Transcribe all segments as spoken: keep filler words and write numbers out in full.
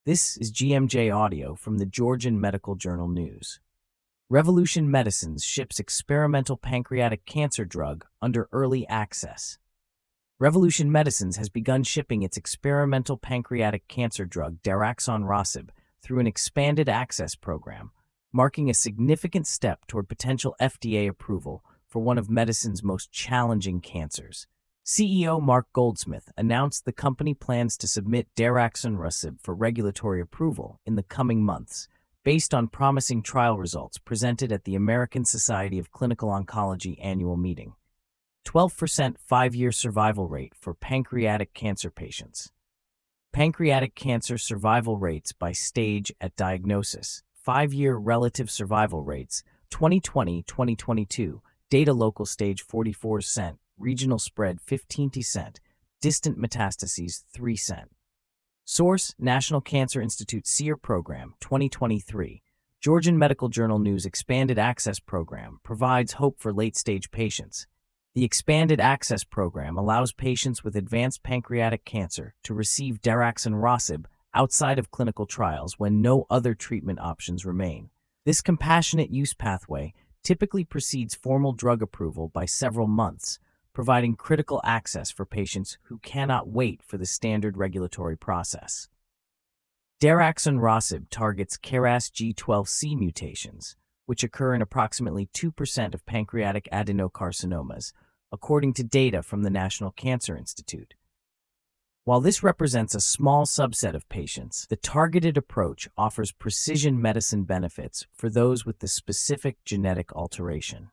This is G M J Audio from the Georgian Medical Journal News. Revolution Medicines ships experimental pancreatic cancer drug under early access. Revolution Medicines has begun shipping its experimental pancreatic cancer drug daraxonrasib through an expanded access program, marking a significant step toward potential F D A approval for one of medicine's most challenging cancers. C E O Mark Goldsmith announced the company plans to submit daraxonrasib for regulatory approval in the coming months, based on promising trial results presented at the American Society of Clinical Oncology annual meeting. twelve percent five-year survival rate for pancreatic cancer patients. Pancreatic cancer survival rates by stage at diagnosis. five-year relative survival rates, twenty twenty to twenty twenty-two, data local stage forty-four percent, regional spread fifteen percent, distant metastases three percent. Source: National Cancer Institute SEER Program, twenty twenty-three. Georgian Medical Journal News Expanded Access Program provides hope for late-stage patients. The Expanded Access Program allows patients with advanced pancreatic cancer to receive daraxonrasib outside of clinical trials when no other treatment options remain. This compassionate use pathway typically precedes formal drug approval by several months, providing critical access for patients who cannot wait for the standard regulatory process. Daraxonrasib targets K R A S G twelve C mutations, which occur in approximately two percent of pancreatic adenocarcinomas, according to data from the National Cancer Institute. While this represents a small subset of patients, the targeted approach offers precision medicine benefits for those with the specific genetic alteration.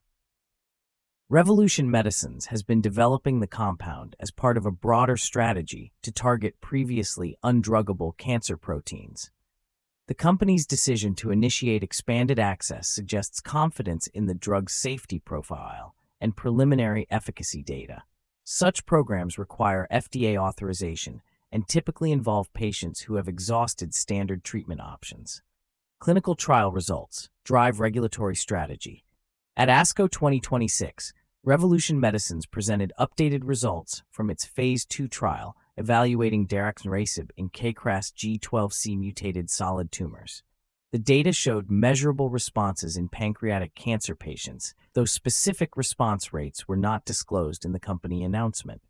Revolution Medicines has been developing the compound as part of a broader strategy to target previously undruggable cancer proteins. The company's decision to initiate expanded access suggests confidence in the drug's safety profile and preliminary efficacy data. Such programs require F D A authorization and typically involve patients who have exhausted standard treatment options. Clinical trial results drive regulatory strategy. At ASCO twenty twenty-six, Revolution Medicines presented updated results from its phase two trial evaluating daraxonrasib in K R A S G twelve C mutated solid tumors. The data showed measurable responses in pancreatic cancer patients, though specific response rates were not disclosed in the company announcement.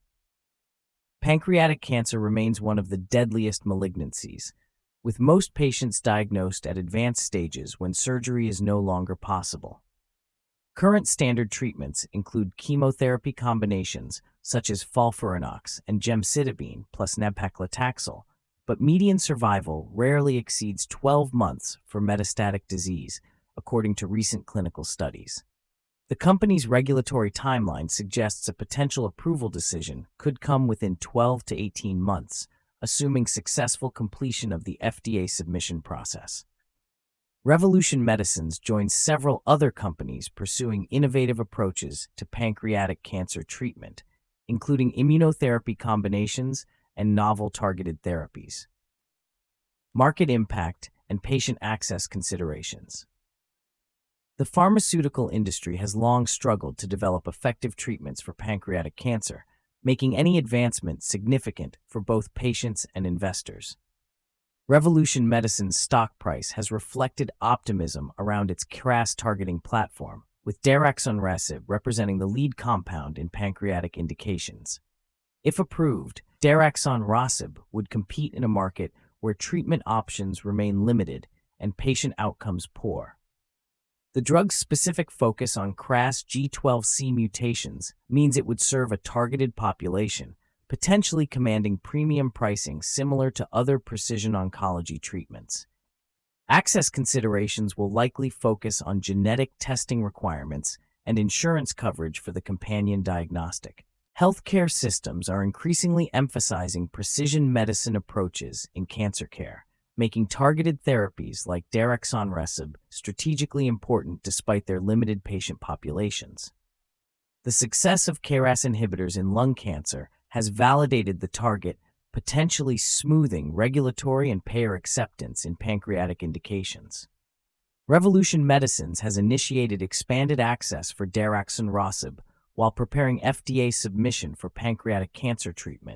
Pancreatic cancer remains one of the deadliest malignancies, with most patients diagnosed at advanced stages when surgery is no longer possible. Current standard treatments include chemotherapy combinations such as FOLFIRINOX and gemcitabine plus nab-paclitaxel, but median survival rarely exceeds twelve months for metastatic disease, according to recent clinical studies. The company's regulatory timeline suggests a potential approval decision could come within twelve to eighteen months, assuming successful completion of the F D A submission process. Revolution Medicines joins several other companies pursuing innovative approaches to pancreatic cancer treatment, including immunotherapy combinations and novel targeted therapies. Market impact and patient access considerations. The pharmaceutical industry has long struggled to develop effective treatments for pancreatic cancer, making any advancement significant for both patients and investors. Revolution Medicines' stock price has reflected optimism around its K R A S targeting platform, with daraxonrasib representing the lead compound in pancreatic indications. If approved, daraxonrasib would compete in a market where treatment options remain limited and patient outcomes poor. The drug's specific focus on K R A S G twelve C mutations means it would serve a targeted population, potentially commanding premium pricing similar to other precision oncology treatments. Access considerations will likely focus on genetic testing requirements and insurance coverage for the companion diagnostic. Healthcare systems are increasingly emphasizing precision medicine approaches in cancer care, making targeted therapies like daraxonrasib strategically important despite their limited patient populations. The success of K R A S inhibitors in lung cancer has validated the target, potentially smoothing regulatory and payer acceptance in pancreatic indications. Revolution Medicines has initiated expanded access for daraxonrasib while preparing F D A submission for pancreatic cancer treatment,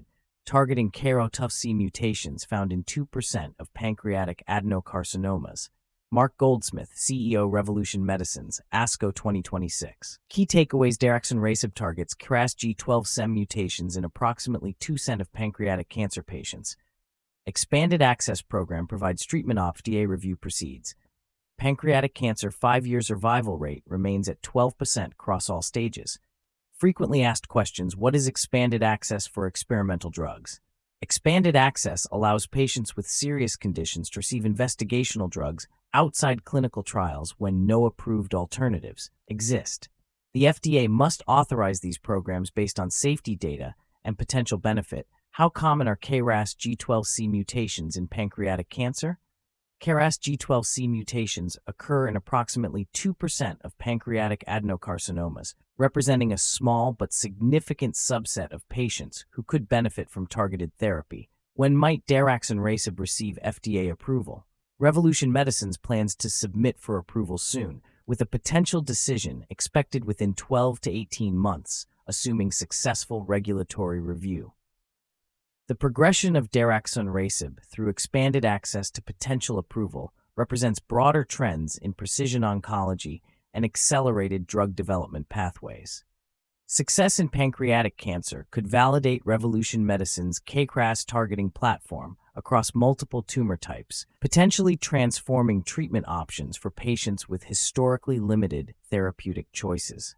targeting K R A S T C mutations found in two percent of pancreatic adenocarcinomas. Mark Goldsmith, C E O, Revolution Medicines, ASCO twenty twenty-six. Key takeaways: daraxonrasib targets K R A S G twelve C mutations in approximately two percent of pancreatic cancer patients. Expanded Access Program provides treatment. F D A review proceeds. Pancreatic cancer five-year survival rate remains at twelve percent across all stages. Frequently asked questions: what is expanded access for experimental drugs? Expanded access allows patients with serious conditions to receive investigational drugs outside clinical trials when no approved alternatives exist. The F D A must authorize these programs based on safety data and potential benefit. How common are K R A S G twelve C mutations in pancreatic cancer? K R A S G twelve C mutations occur in approximately two percent of pancreatic adenocarcinomas, representing a small but significant subset of patients who could benefit from targeted therapy. When might daraxonrasib receive F D A approval? Revolution Medicines plans to submit for approval soon, with a potential decision expected within twelve to eighteen months, assuming successful regulatory review. The progression of daraxonrasib through expanded access to potential approval represents broader trends in precision oncology and accelerated drug development pathways. Success in pancreatic cancer could validate Revolution Medicines' K R A S targeting platform across multiple tumor types, potentially transforming treatment options for patients with historically limited therapeutic choices.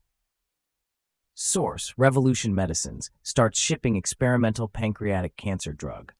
Source: Revolution Medicines starts shipping experimental pancreatic cancer drug.